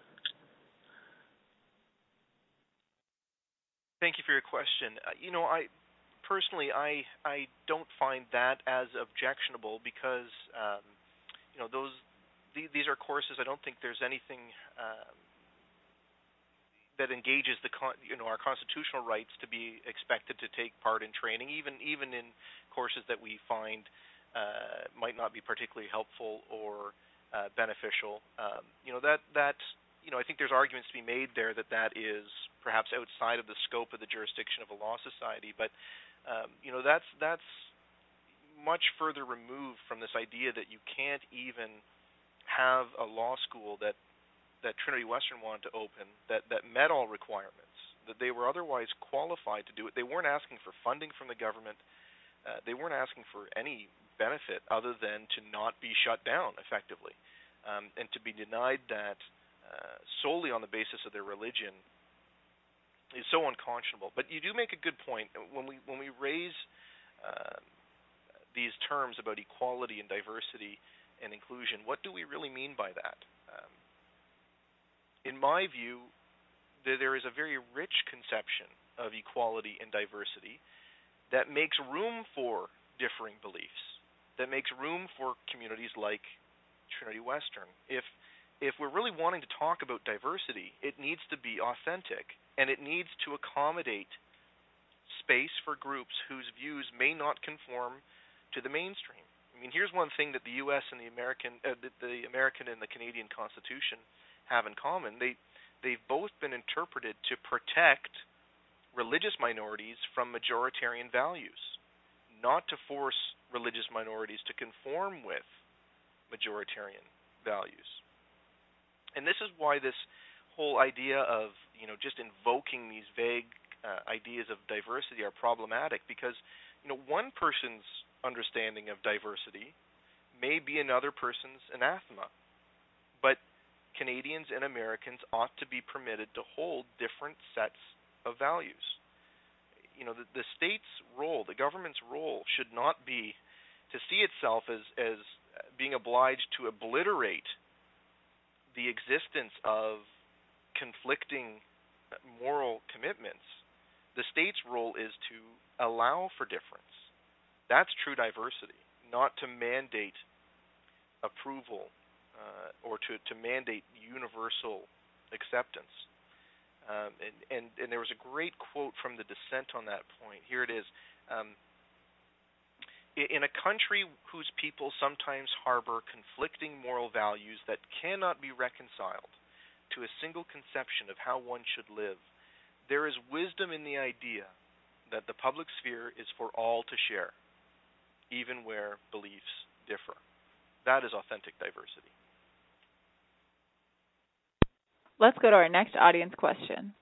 S3: Thank you for your question. Uh, you know, I personally, I I don't find that as objectionable because, um, you know, those th- these are courses. I don't think there's anything um, that engages the con- you know our constitutional rights to be expected to take part in training, even even in courses that we find uh, might not be particularly helpful or uh, beneficial. Um, you know that that. You know, I think there's arguments to be made there that that is perhaps outside of the scope of the jurisdiction of a law society. But, um, you know, that's that's much further removed from this idea that you can't even have a law school that, that Trinity Western wanted to open that, that met all requirements, that they were otherwise qualified to do it. They weren't asking for funding from the government. Uh, they weren't asking for any benefit other than to not be shut down effectively, um, and to be denied that Uh, solely on the basis of their religion is so unconscionable. But you do make a good point when we when we raise uh, these terms about equality and diversity and inclusion. What do we really mean by that? Um, in my view, there, there is a very rich conception of equality and diversity that makes room for differing beliefs, that makes room for communities like Trinity Western. If If we're really wanting to talk about diversity, it needs to be authentic, and it needs to accommodate space for groups whose views may not conform to the mainstream. I mean, here's one thing that the U S and the American, uh, the, the American and the Canadian Constitution have in common. They, they've both been interpreted to protect religious minorities from majoritarian values, not to force religious minorities to conform with majoritarian values. And this is why this whole idea of, you know, just invoking these vague uh, ideas of diversity are problematic, because, you know, one person's understanding of diversity may be another person's anathema. But Canadians and Americans ought to be permitted to hold different sets of values. You know, the, the state's role, the government's role, should not be to see itself as, as being obliged to obliterate the existence of conflicting moral commitments. The state's role is to allow for difference. That's true diversity, not to mandate approval uh, or to, to mandate universal acceptance. Um, and, and, and there was a great quote from the dissent on that point. Here it is. Um, In a country whose people sometimes harbor conflicting moral values that cannot be reconciled to a single conception of how one should live, there is wisdom in the idea that the public sphere is for all to share, even where beliefs differ. That is authentic diversity.
S2: Let's go to our next audience question.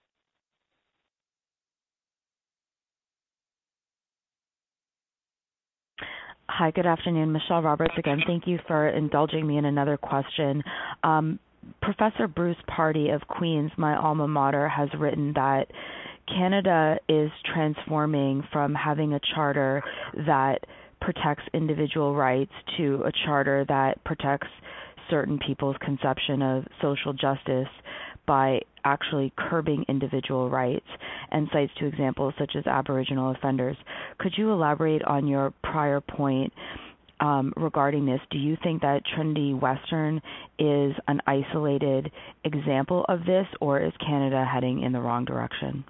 S6: Hi, good afternoon. Michelle Roberts again. Thank you for indulging me in another question. Um, Professor Bruce Pardy of Queens, my alma mater, has written that Canada is transforming from having a charter that protects individual rights to a charter that protects certain people's conception of social justice by actually curbing individual rights, and cites two examples such as Aboriginal offenders. Could you elaborate on your prior point um, regarding this. Do you think that Trinity Western is an isolated example of this, or is Canada heading in the wrong direction?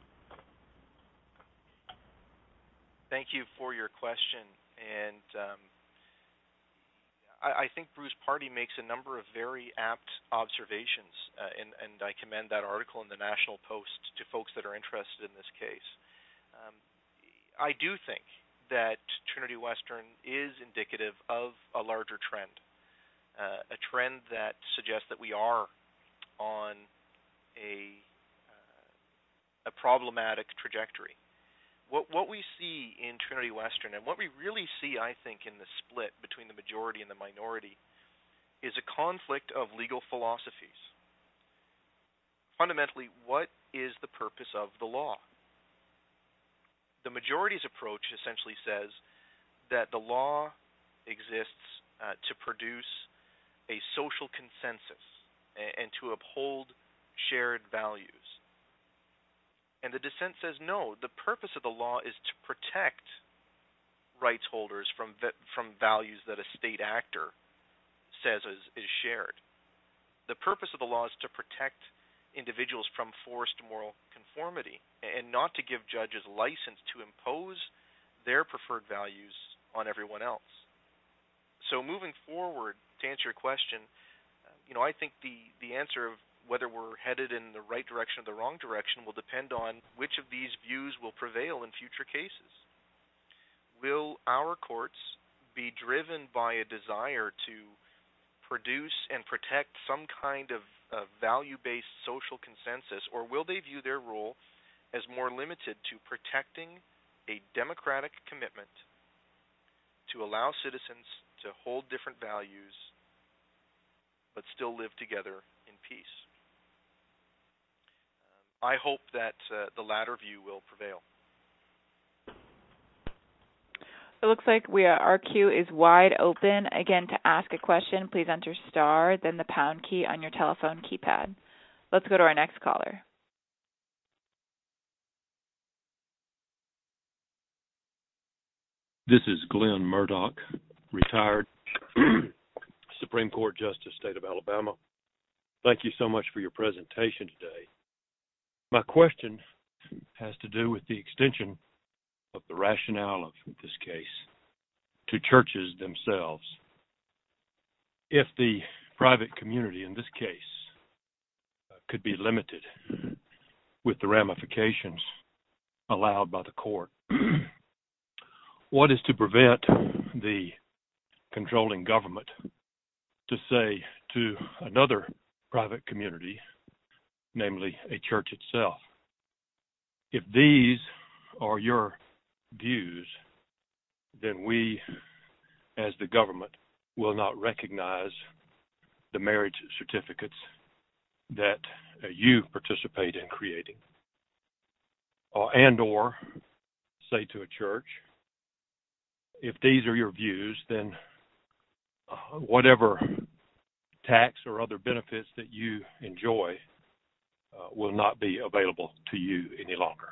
S3: Thank you for your question. And um, I, I think Bruce Pardy makes a number of very apt observations, uh, and, and I commend that article in the National Post to folks that are interested in this case. Um, I do think that Trinity Western is indicative of a larger trend, uh, a trend that suggests that we are on a, uh, a problematic trajectory. What, what we see in Trinity Western, and what we really see, I think, in the split between the majority and the minority, is a conflict of legal philosophies. Fundamentally, what is the purpose of the law? The majority's approach essentially says that the law exists uh, to produce a social consensus and, and to uphold shared values. And the dissent says, no, the purpose of the law is to protect rights holders from from values that a state actor says is, is shared. The purpose of the law is to protect individuals from forced moral conformity and not to give judges license to impose their preferred values on everyone else. So moving forward, to answer your question, uh, you know, I think the, the answer of whether we're headed in the right direction or the wrong direction will depend on which of these views will prevail in future cases. Will our courts be driven by a desire to produce and protect some kind of uh, value-based social consensus, or will they view their role as more limited to protecting a democratic commitment to allow citizens to hold different values but still live together in peace? I hope that uh, the latter view will prevail.
S2: It looks like we are, our queue is wide open. Again, to ask a question, please enter star, then the pound key on your telephone keypad. Let's go to our next caller.
S8: This is Glenn Murdoch, retired Supreme Court Justice, State of Alabama. Thank you so much for your presentation today. My question has to do with the extension of the rationale of this case to churches themselves. If the private community in this case uh, could be limited with the ramifications allowed by the court, what is to prevent the controlling government to say to another private community, namely a church itself, if these are your views, then we, as the government, will not recognize the marriage certificates that uh, you participate in creating, uh, and or say to a church, if these are your views, then uh, whatever tax or other benefits that you enjoy uh, will not be available to you any longer.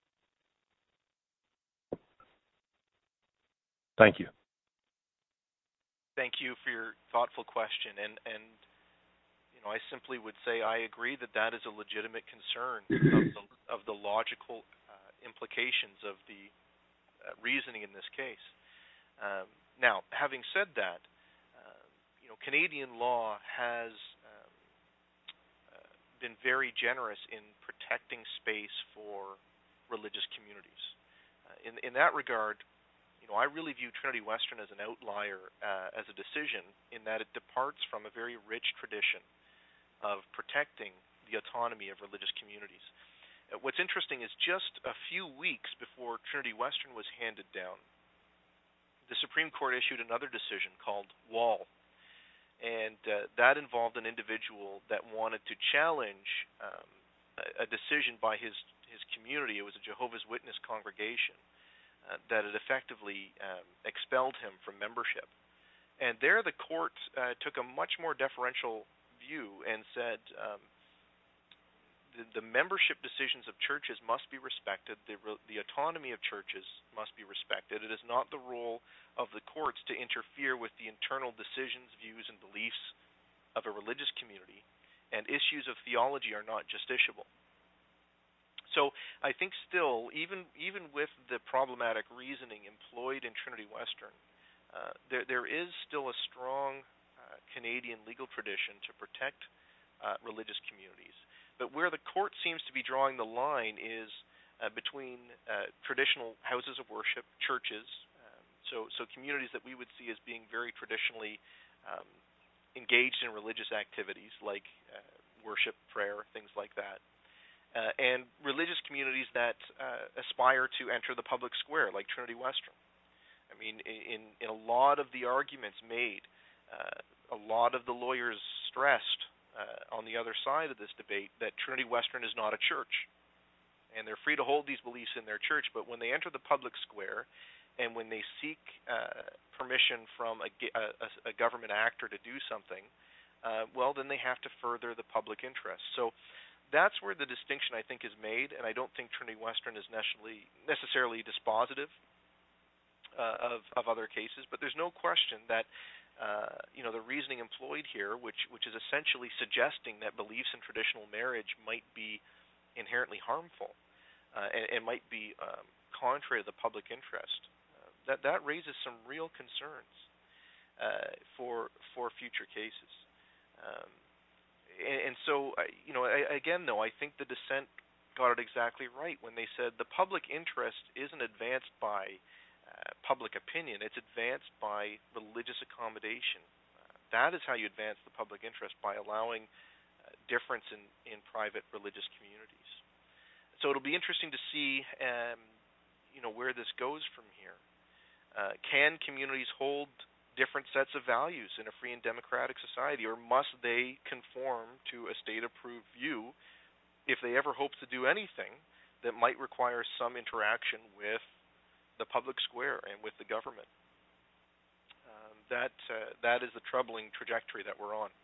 S8: Thank you.
S3: Thank you for your thoughtful question. And, and you know, I simply would say I agree that that is a legitimate concern of the, of the logical uh, implications of the uh, reasoning in this case. Um, now, having said that, uh, you know, Canadian law has um, uh, been very generous in protecting space for religious communities. Uh, in, in that regard, you know, I really view Trinity Western as an outlier uh, as a decision in that it departs from a very rich tradition of protecting the autonomy of religious communities. Uh, what's interesting is just a few weeks before Trinity Western was handed down, the Supreme Court issued another decision called Wall, and uh, that involved an individual that wanted to challenge um, a, a decision by his, his community. It was a Jehovah's Witness congregation. Uh, that it effectively um, expelled him from membership. And there the court uh, took a much more deferential view and said um, the, the membership decisions of churches must be respected. The, the autonomy of churches must be respected. It is not the role of the courts to interfere with the internal decisions, views, and beliefs of a religious community, and issues of theology are not justiciable. So I think still, even even with the problematic reasoning employed in Trinity Western, uh, there there is still a strong uh, Canadian legal tradition to protect uh, religious communities. But where the court seems to be drawing the line is uh, between uh, traditional houses of worship, churches, um, so so communities that we would see as being very traditionally um, engaged in religious activities like uh, worship, prayer, things like that. Uh, and religious communities that uh, aspire to enter the public square, like Trinity Western. I mean, in, in a lot of the arguments made, uh, a lot of the lawyers stressed uh, on the other side of this debate that Trinity Western is not a church. And they're free to hold these beliefs in their church, but when they enter the public square and when they seek uh, permission from a, a, a government actor to do something, uh, well, then they have to further the public interest. So that's where the distinction, I think, is made, and I don't think Trinity Western is necessarily, necessarily dispositive uh, of, of other cases, but there's no question that uh, you know, the reasoning employed here, which, which is essentially suggesting that beliefs in traditional marriage might be inherently harmful uh, and, and might be um, contrary to the public interest, uh, that, that raises some real concerns uh, for, for future cases. Um, And, and so, you know, I, again, though, I think the dissent got it exactly right when they said the public interest isn't advanced by uh, public opinion. It's advanced by religious accommodation. Uh, that is how you advance the public interest, by allowing uh, difference in, in private religious communities. So it'll be interesting to see, um, you know, where this goes from here. Uh, can communities hold different sets of values in a free and democratic society, or must they conform to a state-approved view if they ever hope to do anything that might require some interaction with the public square and with the government? Um, that uh, that is the troubling trajectory that we're on.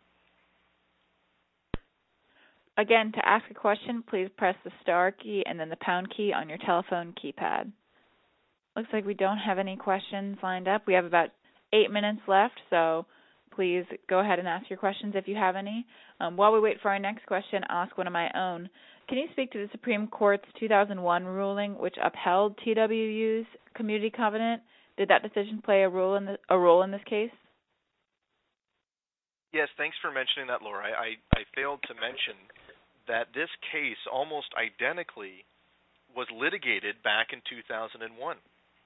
S2: Again, to ask a question, please press the star key and then the pound key on your telephone keypad. Looks like we don't have any questions lined up. We have about eight minutes left, so please go ahead and ask your questions if you have any. Um, while we wait for our next question, I'll ask one of my own. Can you speak to the Supreme Court's two thousand one ruling, which upheld T W U's community covenant? Did that decision play a role in the, a role in this case?
S3: Yes, thanks for mentioning that, Laura. I, I failed to mention that this case almost identically was litigated back in two thousand one.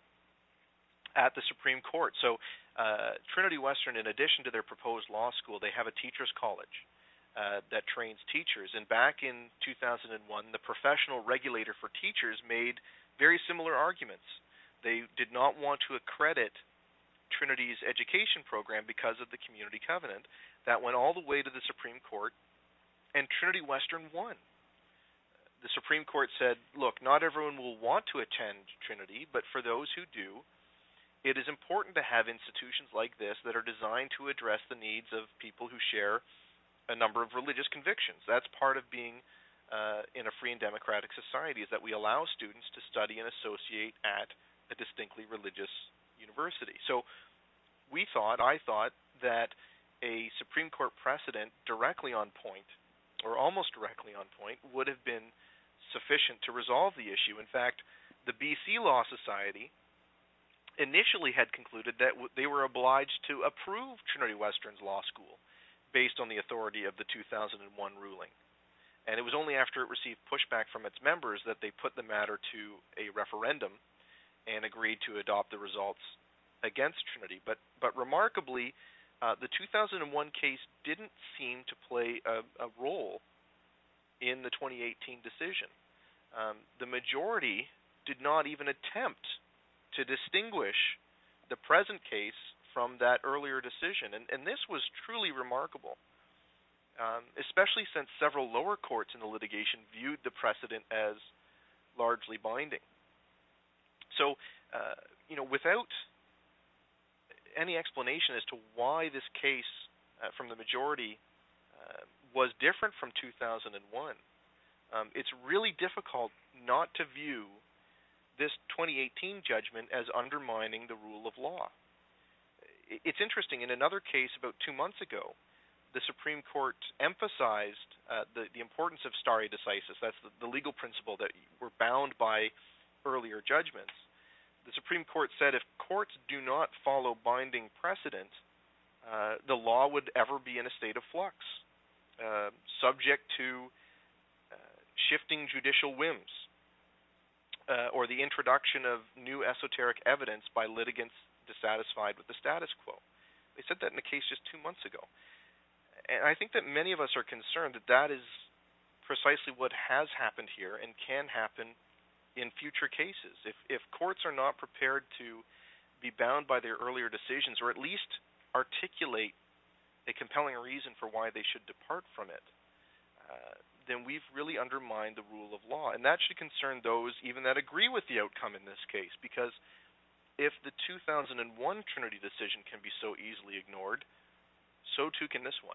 S3: At the Supreme Court. So uh, Trinity Western, in addition to their proposed law school, they have a teachers' college uh, that trains teachers. And back in two thousand one, the professional regulator for teachers made very similar arguments. They did not want to accredit Trinity's education program because of the community covenant. That went all the way to the Supreme Court, and Trinity Western won. The Supreme Court said, look, not everyone will want to attend Trinity, but for those who do, it is important to have institutions like this that are designed to address the needs of people who share a number of religious convictions. That's part of being uh, in a free and democratic society, is that we allow students to study and associate at a distinctly religious university. So we thought, I thought, that a Supreme Court precedent directly on point, or almost directly on point, would have been sufficient to resolve the issue. In fact, the B C Law Society initially had concluded that w- they were obliged to approve Trinity Western's law school based on the authority of the two thousand one ruling. And it was only after it received pushback from its members that they put the matter to a referendum and agreed to adopt the results against Trinity. But but remarkably, uh, the two thousand one case didn't seem to play a, a role in the twenty eighteen decision. Um, the majority did not even attempt to distinguish the present case from that earlier decision. And, and this was truly remarkable, um, especially since several lower courts in the litigation viewed the precedent as largely binding. So, uh, you know, without any explanation as to why this case uh, from the majority uh, was different from two thousand one, Um, it's really difficult not to view this twenty eighteen judgment as undermining the rule of law. It's interesting, in another case about two months ago, the Supreme Court emphasized uh, the, the importance of stare decisis. That's the, the legal principle that we're bound by earlier judgments. The Supreme Court said if courts do not follow binding precedent, uh, the law would ever be in a state of flux, uh, subject to uh, shifting judicial whims, uh, or the introduction of new esoteric evidence by litigants dissatisfied with the status quo. They said that in a case just two months ago. And I think that many of us are concerned that that is precisely what has happened here and can happen in future cases. If if courts are not prepared to be bound by their earlier decisions, or at least articulate a compelling reason for why they should depart from it, uh, then we've really undermined the rule of law. And that should concern those even that agree with the outcome in this case, because if the two thousand one Trinity decision can be so easily ignored, so too can this one.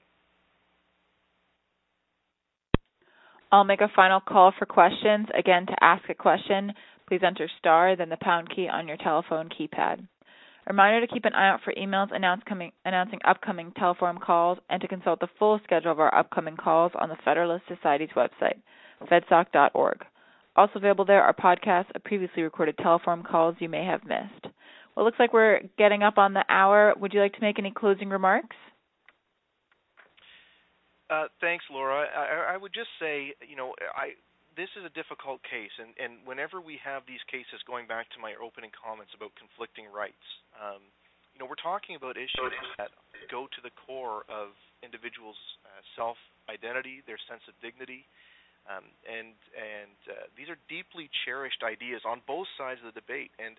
S2: I'll make a final call for questions. Again, to ask a question, please enter star, then the pound key on your telephone keypad. A reminder to keep an eye out for emails announce coming, announcing upcoming Teleforum calls, and to consult the full schedule of our upcoming calls on the Federalist Society's website, fedsoc dot org. Also available there are podcasts of previously recorded Teleforum calls you may have missed. Well, it looks like we're getting up on the hour. Would you like to make any closing remarks?
S3: Uh, thanks, Laura. I, I would just say, you know, I this is a difficult case, and, and whenever we have these cases, going back to my opening comments about conflicting rights, um, you know, we're talking about issues that go to the core of individuals' uh, self-identity, their sense of dignity, um, and and uh, these are deeply cherished ideas on both sides of the debate. And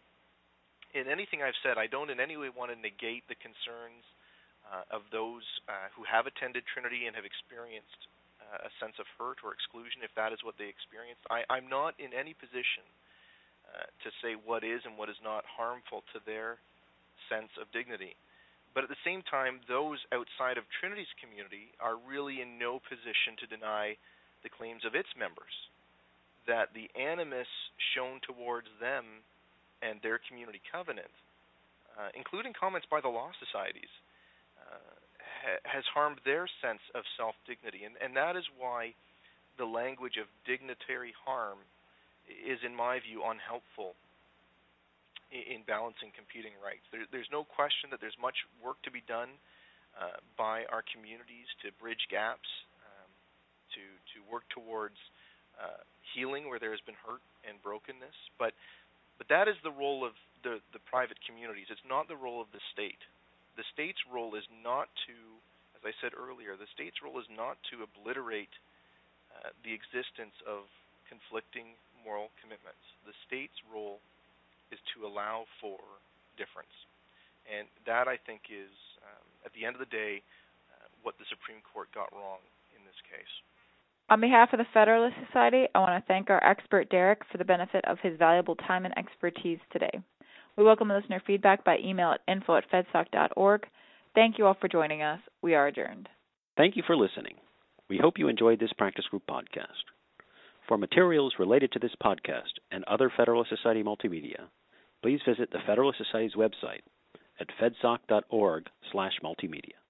S3: in anything I've said, I don't in any way want to negate the concerns Uh, of those uh, who have attended Trinity and have experienced uh, a sense of hurt or exclusion, if that is what they experienced. I, I'm not in any position uh, to say what is and what is not harmful to their sense of dignity. But at the same time, those outside of Trinity's community are really in no position to deny the claims of its members, that the animus shown towards them and their community covenant, uh, including comments by the law societies, Uh, ha- has harmed their sense of self-dignity. And, and that is why the language of dignitary harm is, in my view, unhelpful in, in balancing competing rights. There, there's no question that there's much work to be done uh, by our communities to bridge gaps, um, to, to work towards uh, healing where there has been hurt and brokenness. But, but that is the role of the, the private communities. It's not the role of the state. The state's role is not to, as I said earlier, the state's role is not to obliterate uh, the existence of conflicting moral commitments. The state's role is to allow for difference. And that, I think, is, um, at the end of the day, uh, what the Supreme Court got wrong in this case.
S2: On behalf of the Federalist Society, I want to thank our expert, Derek, for the benefit of his valuable time and expertise today. We welcome listener feedback by email at info at fedsoc dot org. Thank you all for joining us. We are adjourned.
S1: Thank you for listening. We hope you enjoyed this practice group podcast. For materials related to this podcast and other Federalist Society multimedia, please visit the Federalist Society's website at fedsoc dot org slash multimedia.